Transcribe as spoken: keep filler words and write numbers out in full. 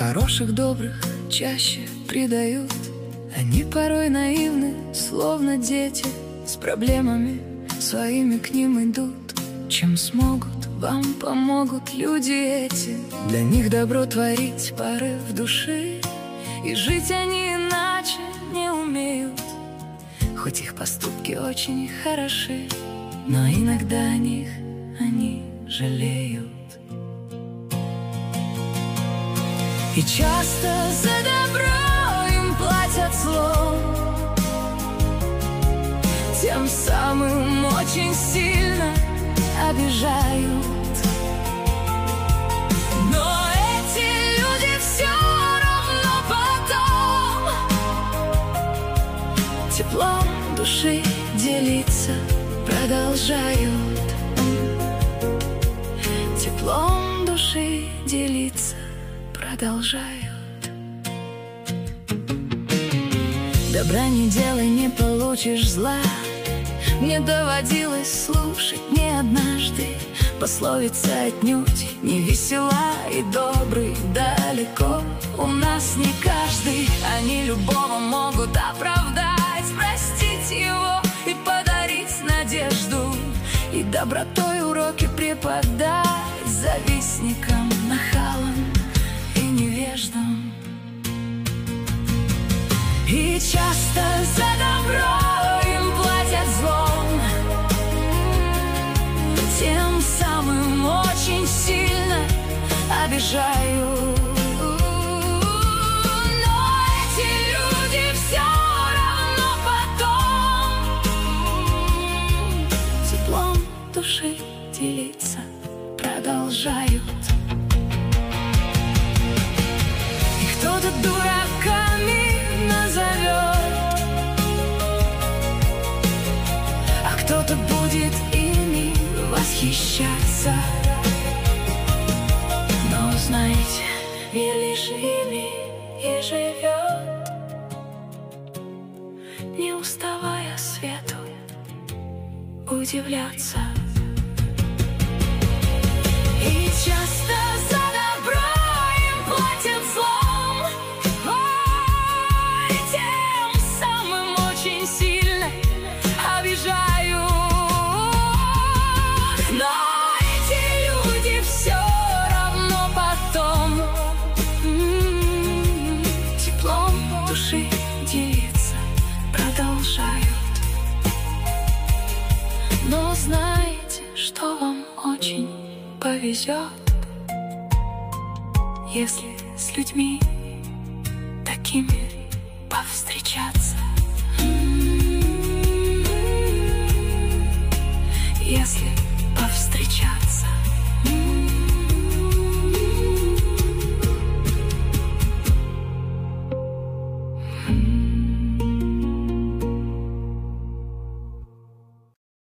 Хороших, добрых чаще предают. Они порой наивны, словно дети, с проблемами своими к ним идут. Чем смогут, вам помогут люди эти. Для них добро творить порыв души, и жить они иначе не умеют. Хоть их поступки очень хороши, но иногда о них они жалеют. И часто за добро им платят злом, тем самым очень сильно обижают. Но эти люди все равно потом теплом души делиться продолжают. Теплом души делиться продолжают. Добра не делай, не получишь зла. Мне доводилось слушать не однажды пословица отнюдь не весела, и добрый далеко у нас не каждый. Они любого могут оправдать, простить его и подарить надежду, и добротой уроки преподать завистникам, нахалам и невеждам. И часто за добро им платят злом, тем самым очень сильно обижают. Но эти люди все равно потом теплом души делиться продолжают. И кто-то дураками назовет, а кто-то будет ими восхищаться. Но знаете, мир лишь ими и живет, не уставая свету удивляться. И часто за добро им платят злом, ой, тем самым очень сильно обижают. Но эти люди все равно потом м-м, теплом души делиться продолжают. Но знайте, что вам очень повезет, если с людьми такими повстречаться.